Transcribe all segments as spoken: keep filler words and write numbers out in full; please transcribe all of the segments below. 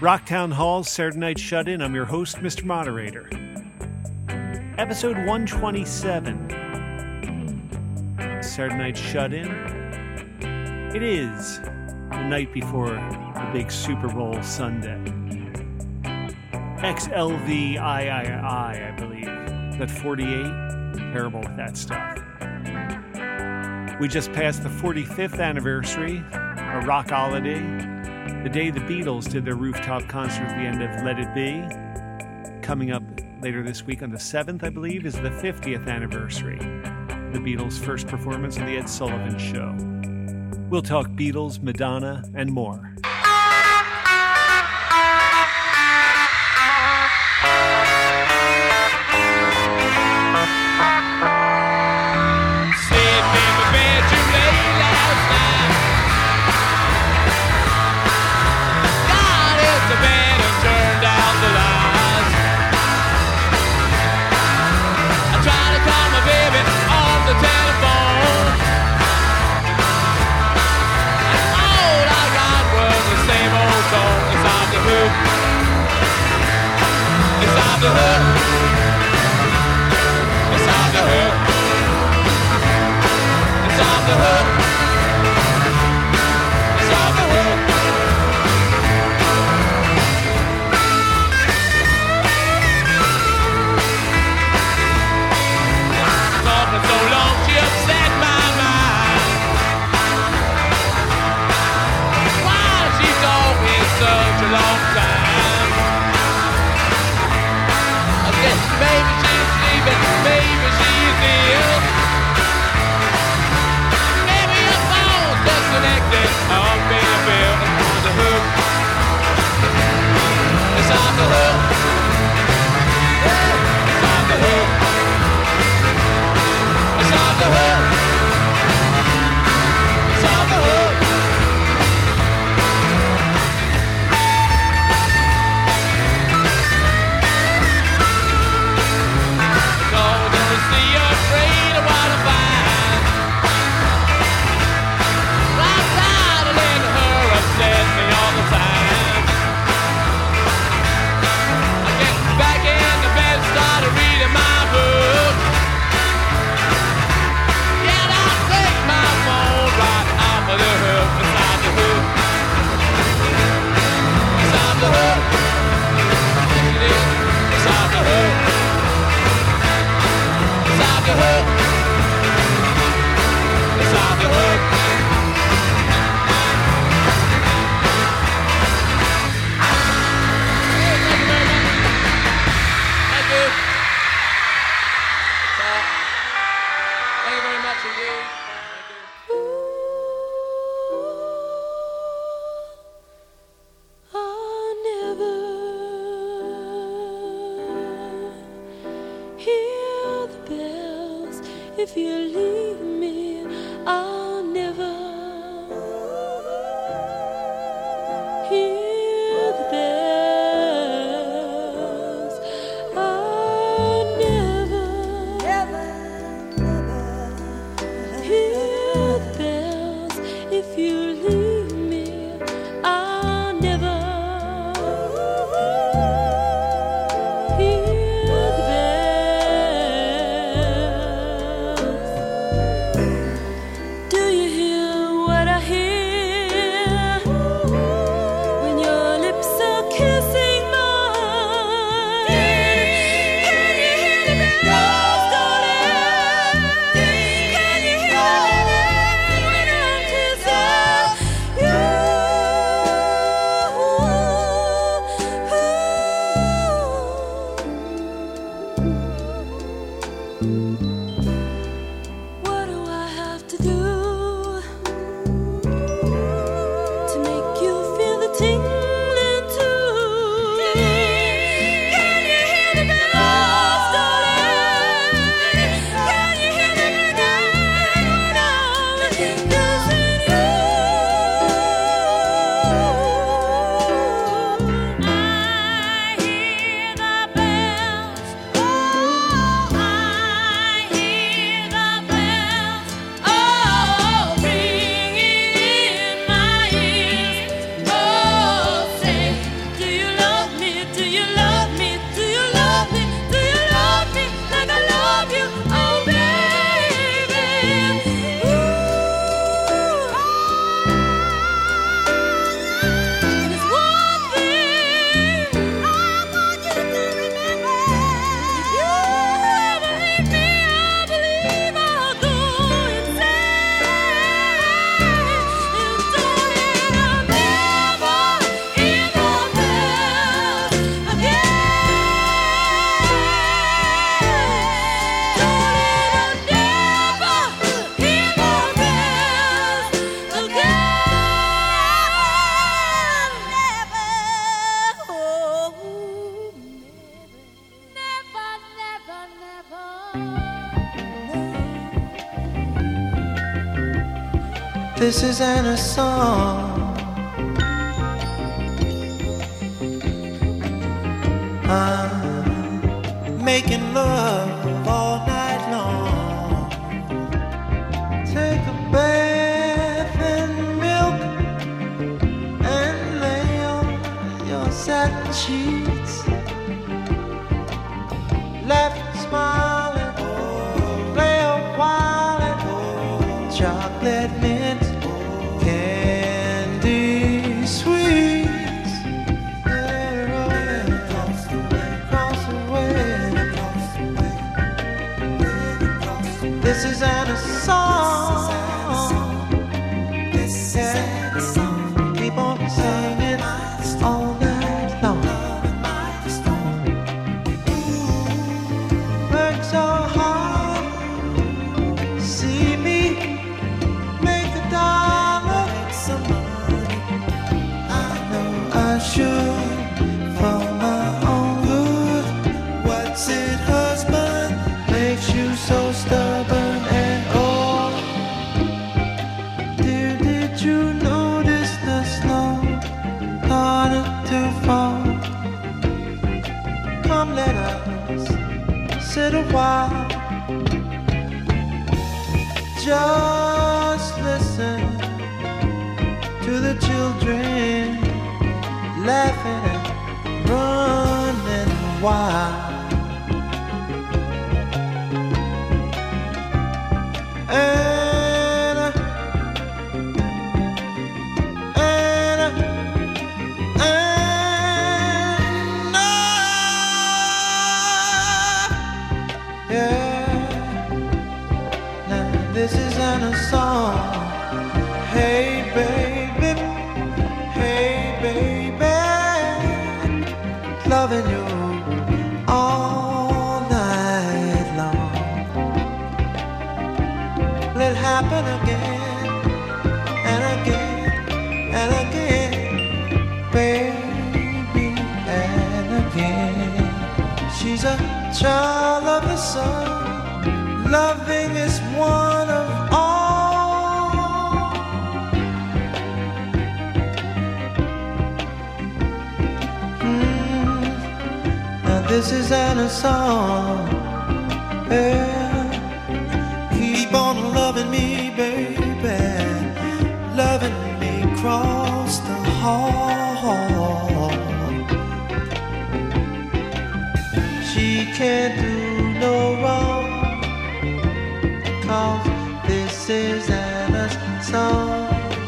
Rocktown Hall's Saturday Night Shut-In. I'm your host, Mister Moderator. Episode one twenty-seven. Saturday Night Shut-In. It is the night before the big Super Bowl Sunday. X L V I I I, I believe. Is that forty-eight? Terrible with that stuff. We just passed the forty-fifth anniversary, a rock holiday, the day the Beatles did their rooftop concert at the end of Let It Be. Coming up later this week on the seventh, I believe, is the fiftieth anniversary, the Beatles' first performance on The Ed Sullivan Show. We'll talk Beatles, Madonna, and more. The hook. It's on the hook. It's on the hook. It's on the hook. Talking so long, she upset my mind. Why she's talking such a long time? Maybe she's sleeping, maybe she's ill. Maybe your phone's disconnected. I'm being built on the hook. It's on the hook. It's on the hook. It's on the hook. It's on the hook. If you leave me, I'll never hear the bells. I'll never, never, never hear the bells. If you leave me, I'll never hear the bells. Do you hear what I hear when your lips are kissing mine? Can you hear the bells, darling? Can you hear them when I'm kissing you? What do I have to do to make you feel the tingling too? Can you hear the bells, darling? Can you hear them ringing when I'm kissing you? I hear the bells. Oh, I hear the bells. Oh, ringing in my ears. Oh, say, do you This isn't a song. I'm making love all night long. Take a bath in milk and lay on your satin sheets. Laugh and smile and play a while and chocolate mint. This isn't a song. This isn't a song. Keep on singing all night long. Work so hard, see me make a dollar. Some money. I know I should for my own good. What's it, husband? Makes you so stubborn. Sit a while, just listen to the children laughing and running wild. And and and yeah. Now this isn't a song. Hey baby, hey baby, loving you all night long. Let it happen again and again and again, baby, and again. She's a child of the sun, loving is one of all. Mm. Now this isn't a song. Yeah. Keep on loving me, baby, loving me across the hall. She can't do no wrong, 'cause this isn't a song.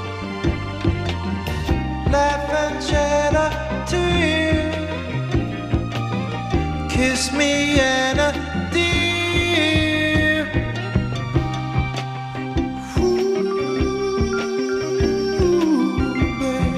Laugh and shed a tear, kiss me and a dear. Ooh, baby.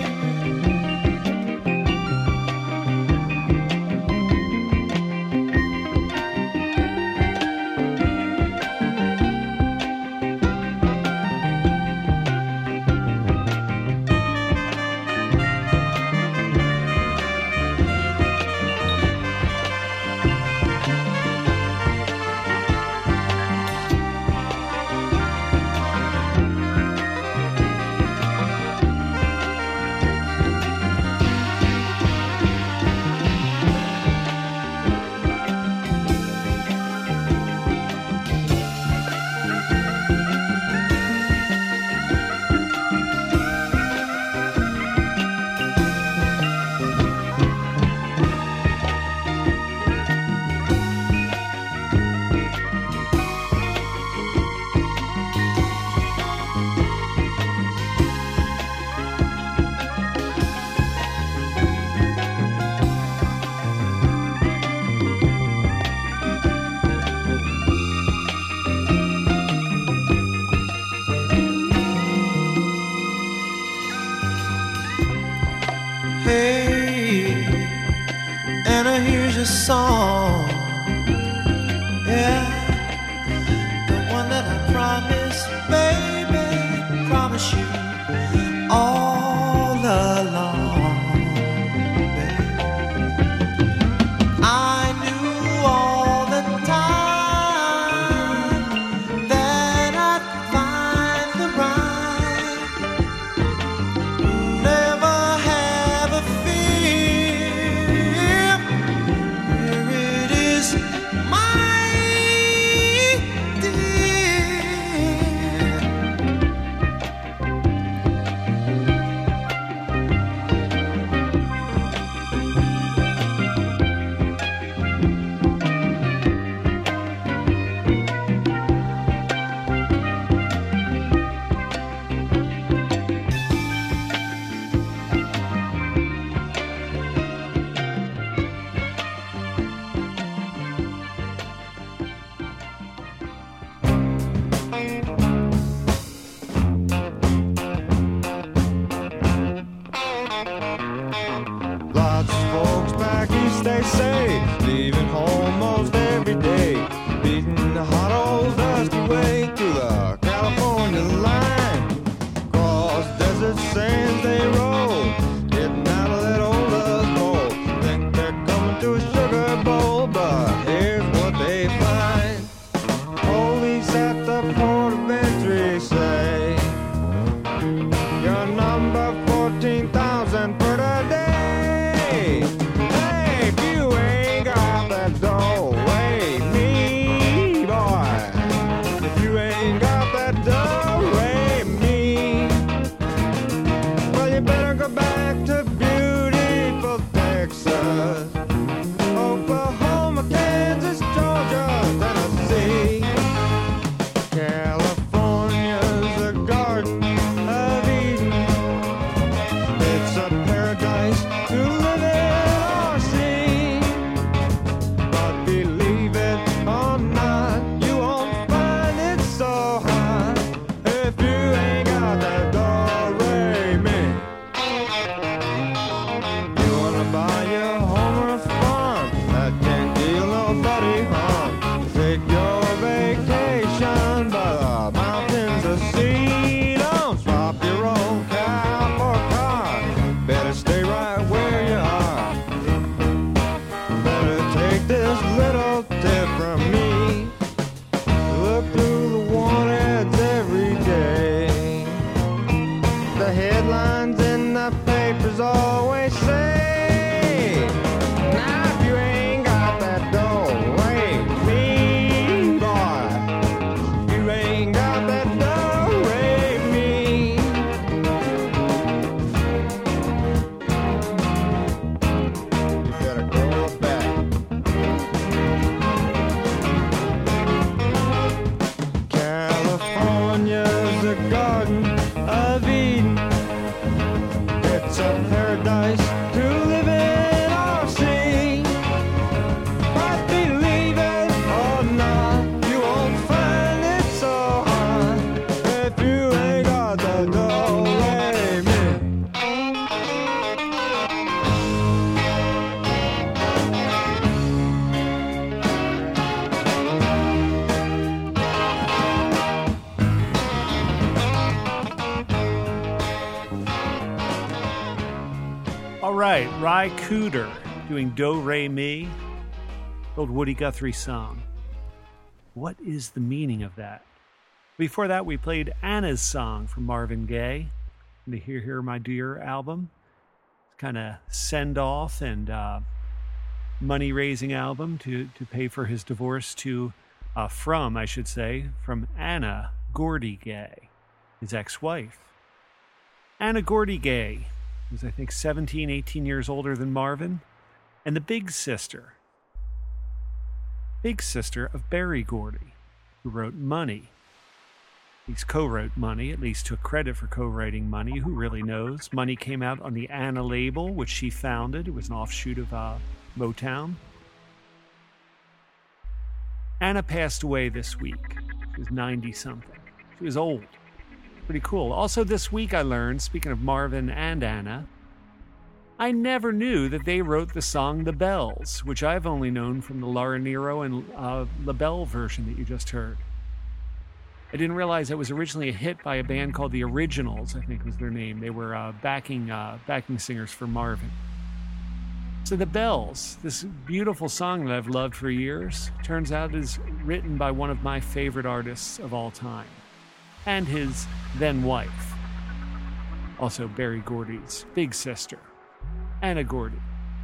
Song, yeah, the one that I promised, baby, promise you all along, baby. I knew all the time that I'd find the right of Eden. It's a paradise to live in or see. But believe it or not, you won't find it so hard if you ain't got the do-re-mi. All right, Ry Cooder doing Do Re Mi, old Woody Guthrie song. What is the meaning of that? Before that, we played Anna's song from Marvin Gaye, the Hear Hear My Dear album. It's kind of send off and uh, money raising album to to pay for his divorce to uh, from I should say from Anna Gordy Gaye, his ex-wife. Anna Gordy Gaye was, I think, seventeen, eighteen years older than Marvin, and the big sister, big sister of Berry Gordy, who wrote Money. He's co-wrote Money, at least took credit for co-writing Money. Who really knows? Money came out on the Anna label, which she founded. It was an offshoot of uh, Motown. Anna passed away this week. She was ninety-something. She was old. Pretty cool. Also this week I learned, speaking of Marvin and Anna, I never knew that they wrote the song The Bells, which I've only known from the Laura Nyro and uh, LaBelle version that you just heard. I didn't realize it was originally a hit by a band called The Originals, I think was their name. They were uh, backing uh, backing singers for Marvin. So The Bells, this beautiful song that I've loved for years, turns out is written by one of my favorite artists of all time, and his then wife, also Berry Gordy's big sister, Anna Gordy.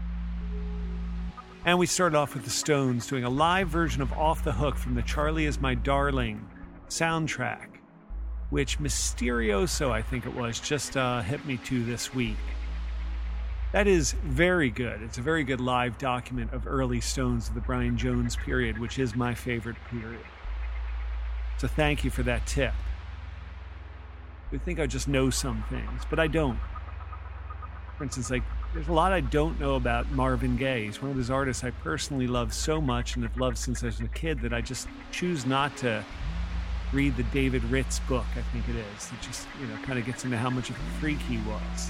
And we started off with the Stones doing a live version of Off the Hook from the Charlie Is My Darling soundtrack, which Mysterioso, I think it was, just uh, hit me to this week. That is very good. It's a very good live document of early Stones of the Brian Jones period, which is my favorite period. So thank you for that tip. I think I just know some things, but I don't. For instance, like, there's a lot I don't know about Marvin Gaye. He's one of those artists I personally love so much and have loved since I was a kid that I just choose not to read the David Ritz book, I think it is. It just, you know, kind of gets into how much of a freak he was.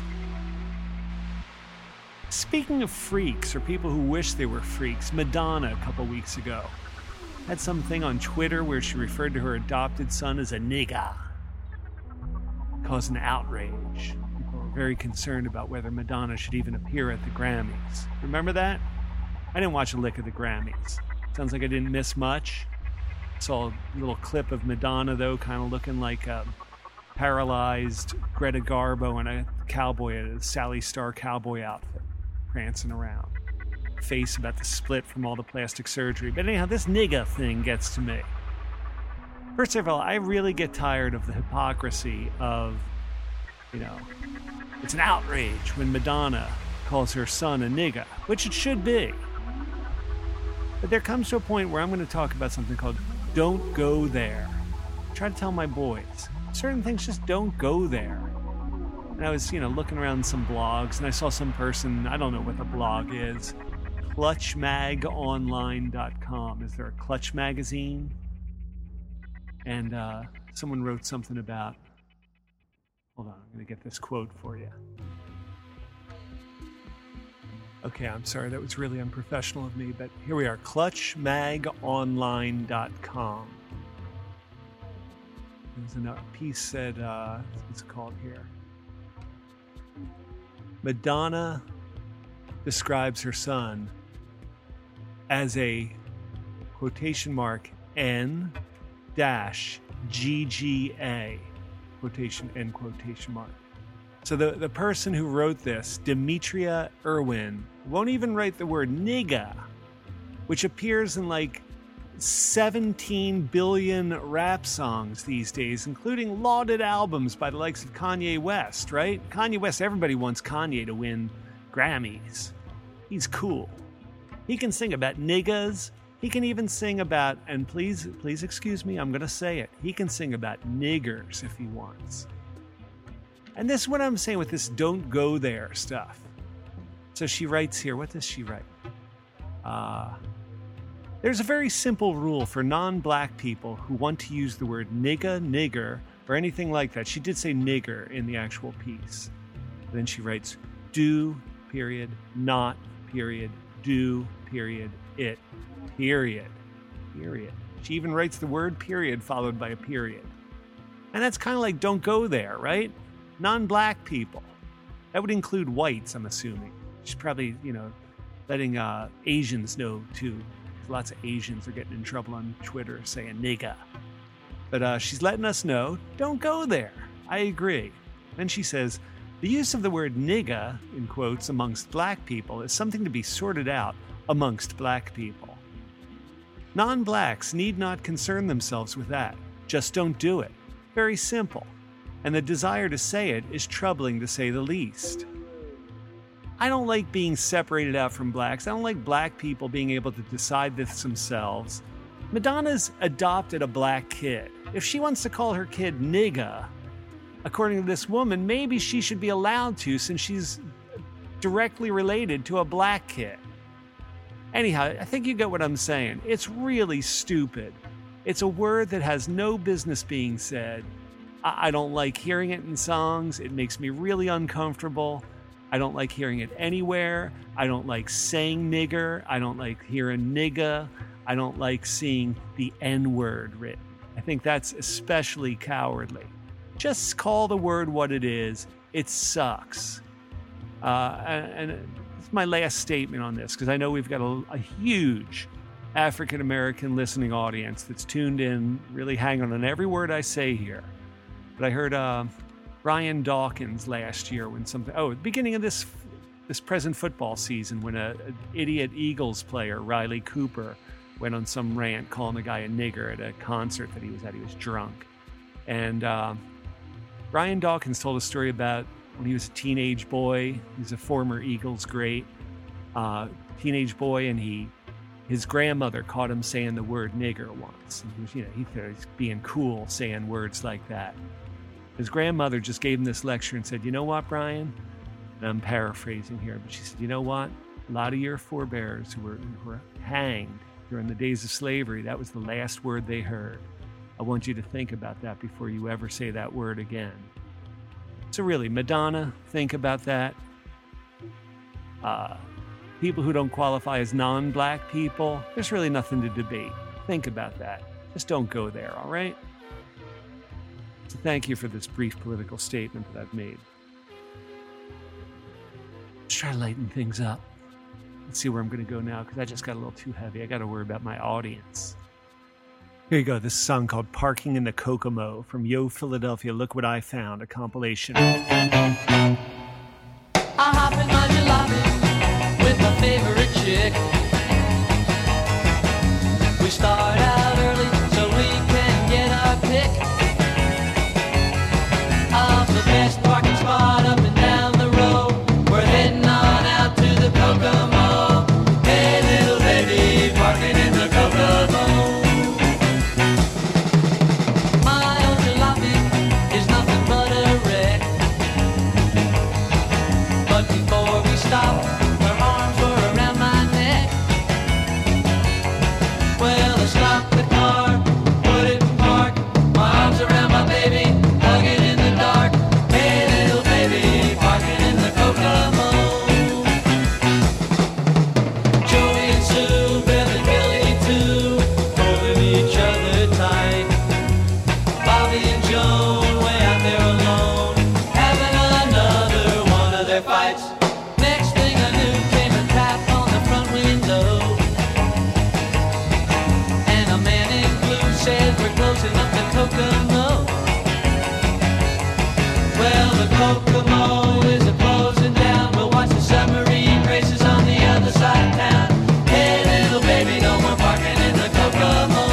Speaking of freaks, or people who wish they were freaks, Madonna a couple weeks ago had something on Twitter where she referred to her adopted son as a nigga. Caused an outrage. People were very concerned about whether Madonna should even appear at the Grammys. Remember that? I didn't watch a lick of the Grammys. Sounds like I didn't miss much. Saw a little clip of Madonna, though, kind of looking like a paralyzed Greta Garbo in a cowboy, a Sally Star cowboy outfit, prancing around. Face about to split from all the plastic surgery. But anyhow, this nigga thing gets to me. First of all, I really get tired of the hypocrisy of, you know, it's an outrage when Madonna calls her son a nigga, which it should be. But there comes to a point where I'm going to talk about something called don't go there. I try to tell my boys, certain things just don't go there. And I was, you know, looking around some blogs, and I saw some person, I don't know what the blog is, clutch mag online dot com. Is there a Clutch magazine? And uh, someone wrote something about, hold on, I'm going to get this quote for you. Okay, I'm sorry, that was really unprofessional of me, but here we are, clutch mag online dot com. There's a piece said, uh, what's it called here? Madonna describes her son as a quotation mark N dash G G A quotation end quotation mark. So the, the person who wrote this, Demetria Irwin, won't even write the word nigga, which appears in like seventeen billion rap songs these days, including lauded albums by the likes of Kanye West, right? Kanye West, everybody wants Kanye to win Grammys. He's cool. He can sing about niggas. He can even sing about, and please, please excuse me, I'm going to say it. He can sing about niggers if he wants. And this is what I'm saying with this don't go there stuff. So she writes here, what does she write? Uh, there's a very simple rule for non-black people who want to use the word nigga, nigger, or anything like that. She did say nigger in the actual piece. And then she writes, do, period, not, period, do, period, it, period, period. She even writes the word period followed by a period. And that's kind of like don't go there, right? Non-black people. That would include whites, I'm assuming. She's probably, you know, letting uh, Asians know, too. Lots of Asians are getting in trouble on Twitter saying nigga. But uh, she's letting us know, don't go there. I agree. Then she says, the use of the word nigga, in quotes, amongst black people is something to be sorted out amongst black people. Non-blacks need not concern themselves with that. Just don't do it. Very simple. And the desire to say it is troubling to say the least. I don't like being separated out from blacks. I don't like black people being able to decide this themselves. Madonna's adopted a black kid. If she wants to call her kid nigga, according to this woman, maybe she should be allowed to since she's directly related to a black kid. Anyhow, I think you get what I'm saying. It's really stupid. It's a word that has no business being said. I, I don't like hearing it in songs. It makes me really uncomfortable. I don't like hearing it anywhere. I don't like saying nigger. I don't like hearing nigga. I don't like seeing the N-word written. I think that's especially cowardly. Just call the word what it is. It sucks. Uh, and, and it's my last statement on this, because I know we've got a, a huge African-American listening audience that's tuned in, really hanging on every word I say here. But I heard... Uh, Ryan Dawkins last year when something, oh, at the beginning of this this present football season when a, a idiot Eagles player, Riley Cooper, went on some rant calling a guy a nigger at a concert that he was at. He was drunk. And uh, Ryan Dawkins told a story about when he was a teenage boy. He's a former Eagles great, uh, teenage boy, and he his grandmother caught him saying the word nigger once. And he was, you know, he thought he was being cool saying words like that. His grandmother just gave him this lecture and said, you know what, Brian? And I'm paraphrasing here, but she said, you know what? A lot of your forebears who were, who were hanged during the days of slavery, that was the last word they heard. I want you to think about that before you ever say that word again. So really, Madonna, think about that. Uh, people who don't qualify as non-black people, there's really nothing to debate. Think about that. Just don't go there, all right? So thank you for this brief political statement that I've made. Let's try to lighten things up. Let's see where I'm going to go now, because I just got a little too heavy. I got to worry about my audience. Here you go. This song called Parking in the Kokomo from Yo Philadelphia. Look What I Found, a compilation. I hop in my jalopy with my favorite chick. We start out early so we can get our pick of the best parking spot up and down the road. We're heading on out to the Kokomo. Hey little baby, parking in the Kokomo. My old jalopy is nothing but a wreck. But before we stopped, her arms were around my neck. Well, I stopped the car, put it in park, my arms around my baby, hugging in the dark. Hey, little baby, parking in the Kokomo. Joey and Sue, Bill and Billy too, holding each other tight. Bobby and Joan, way out there alone, having another one of their fights. Next thing I knew came a tap on the front window, and a man in blue said we're closing up the Kokomo. Well, the Kokomo is a closing down. We'll watch the submarine races on the other side of town. Hey, little baby, no more parking in the Kokomo.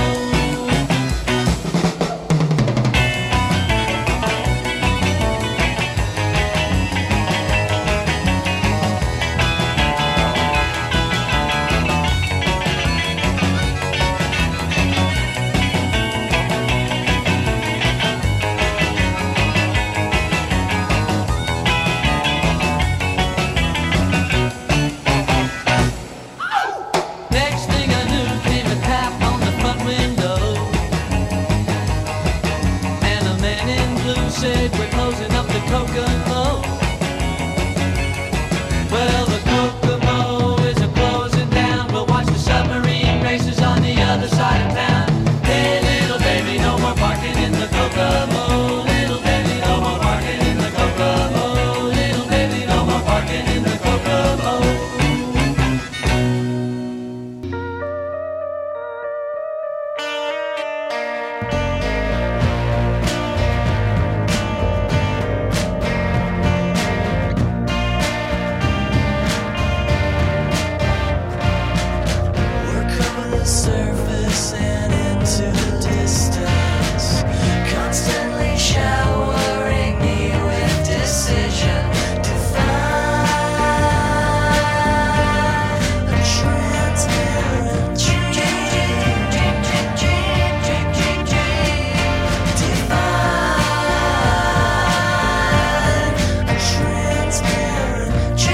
it, we're closing up the Kokomo. Well, the Kokomo is a closing down. We'll watch the submarine races on the other side of town. Hey, little baby, no more parking in the Kokomo. Little baby, no more parking in the Kokomo. Little baby, no more parking in the Kokomo. Work over the surface and into the distance, constantly showering me with decision to find a transparent define a transparent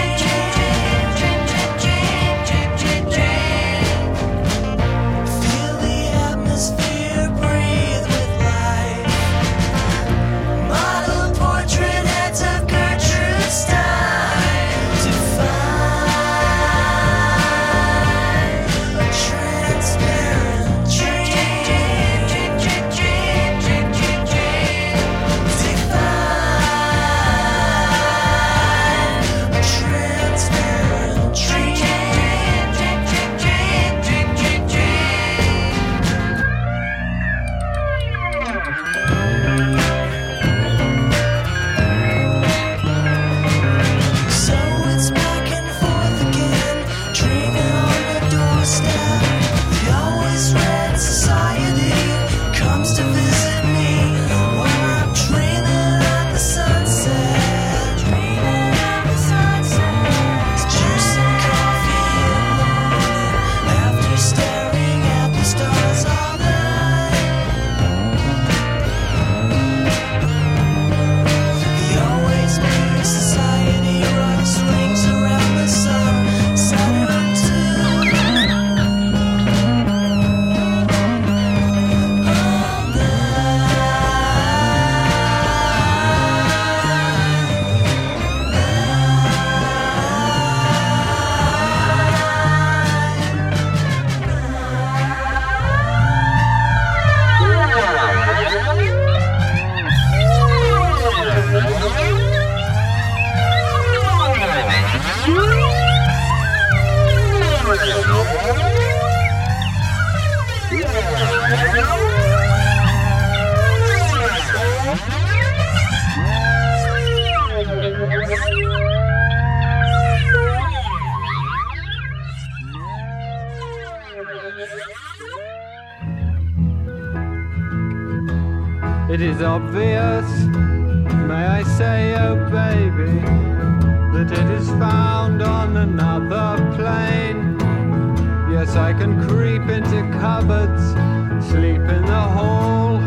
feel the atmosphere breathe with life. Model portrait heads of Gertrude Stein to find a transparent define a transparent So it's back and forth again, dreaming on the doorstep. The always red society comes to visit me when I'm dreaming at the sunset. Dreaming at the sunset. Juice and coffee in the morning after staring at the stars all night. The always new society runs rings around the sun, Saturn too. All It is obvious, may I say, oh baby, that it is found on another plane. Yes, I can creep into cupboards, sleep in the hall.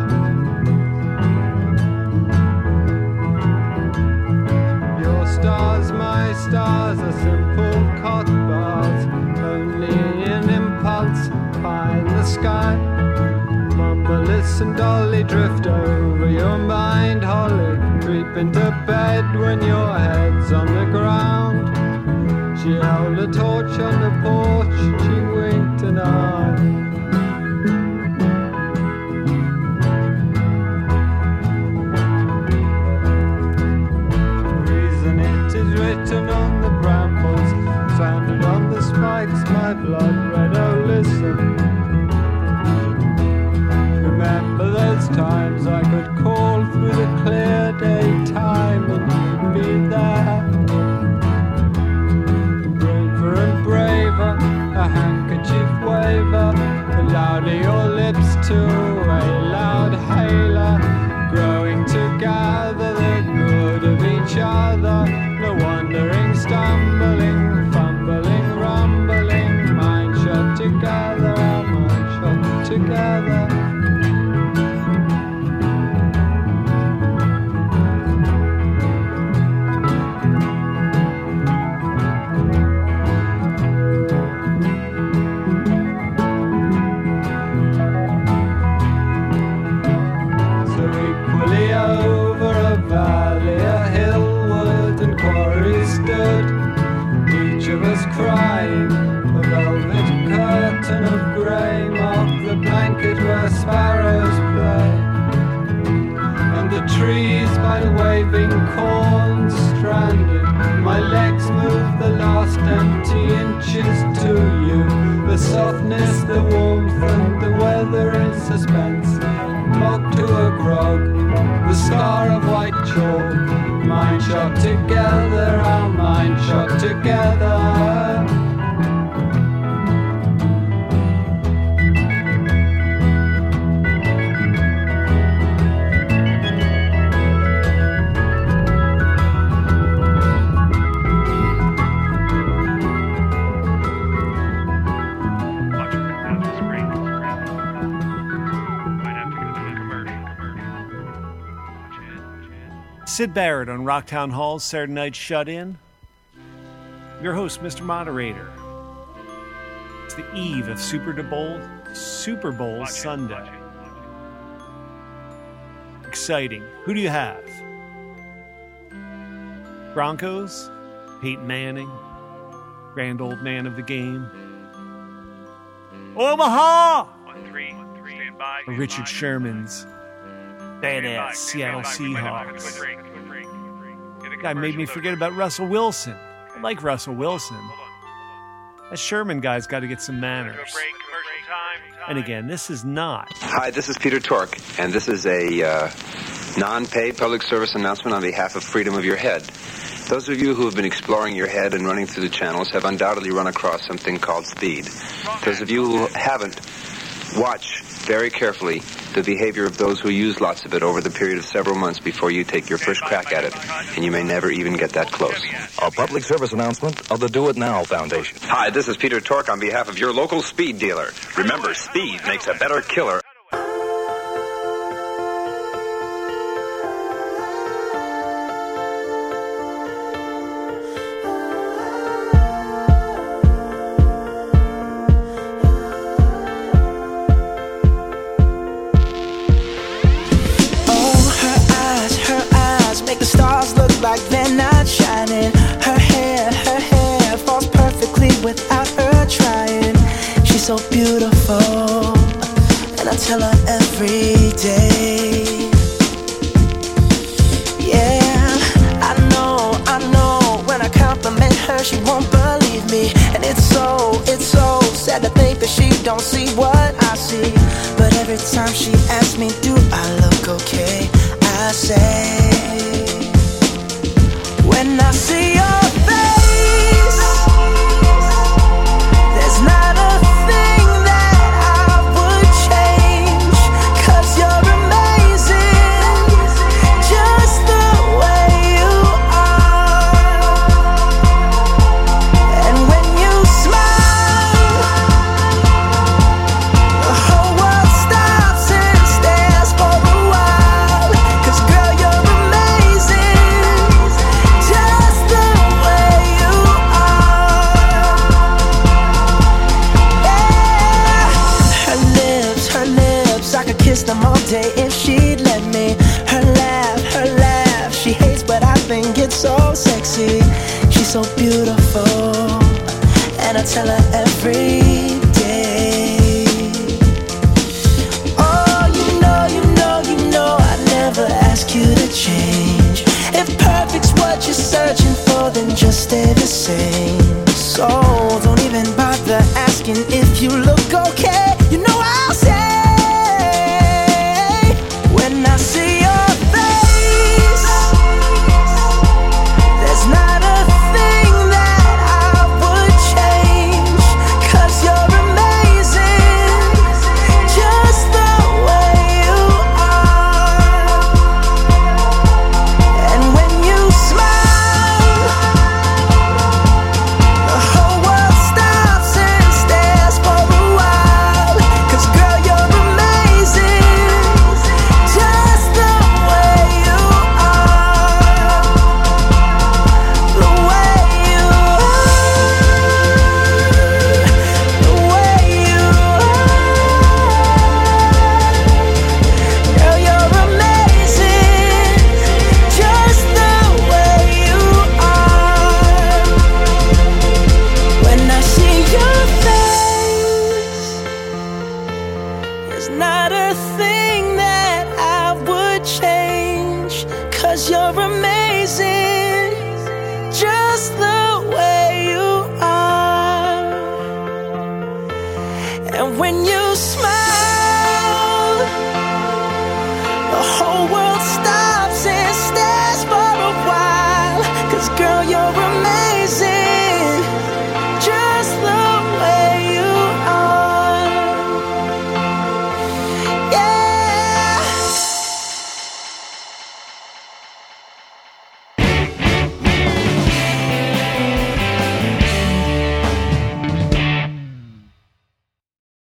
Your stars, my stars, are simple cot bars, only an impulse high in the sky. Mama, listen, dolly, drift over your mind, Holly. Creep into bed when your head's on the ground. She held a torch on the porch, she winked an eye. Reason it is written on the brambles, sanded on the spikes, my blood red, oh listen. Remember those times I could call through the clear daytime and you'd be there. Braver and braver, a handkerchief waver, mind shot together, our mind shot together. Sid Barrett on Rocktown Hall's Saturday Night Shut-In. Your host, Mister Moderator. It's the eve of Super Bowl, Super Bowl Watch it, Sunday. watch it, watch it. Exciting. Who do you have? Broncos, Peyton Manning, grand old man of the game. Omaha! One, three, three, stand by, Or stand Richard by. Sherman's Stand by, badass stand Seattle by, three, Seahawks. three, three, three, three. Get a Guy made me commercial forget loaded. about Russell Wilson. I like Russell Wilson. Hold on, hold on. That Sherman guy's got to get some Go manners. break, commercial time, time. And again, this is not Hi, this is Peter Tork, and this is a uh, non-paid public service announcement on behalf of Freedom of Your Head. Those of you who have been exploring your head and running through the channels have undoubtedly run across something called speed. Those of you who haven't, watch very carefully the behavior of those who use lots of it over the period of several months before you take your first crack at it, and you may never even get that close. A public service announcement of the Do It Now Foundation. Hi, this is Peter Tork on behalf of your local speed dealer. Remember, speed makes a better killer. Oh, her eyes, her eyes make the stars look like they're not shining. Her hair, her hair falls perfectly without her trying. She's so beautiful, and I tell her every day. Yeah, I know, I know. When I compliment her, she won't believe me, and it's so, it's so sad to think that she don't see what I see. But every time she asks me, do I look okay? I say, when I see your face, there's not a thing that I would change, 'cause you're amazing, just the way you are. And when you smile, the whole world stops and stares for a while. 'Cause girl, you're amazing, just the way you are. Yeah. Her lips, her lips, I could kiss them all day if she'd let me. Her laugh, her laugh, she hates but I think it's so sexy. She's so beautiful, and I tell her every day. Oh, you know, you know, you know I never ask you to change. If perfect's what you're searching for, then just stay the same. So don't even bother asking if you look okay. You know I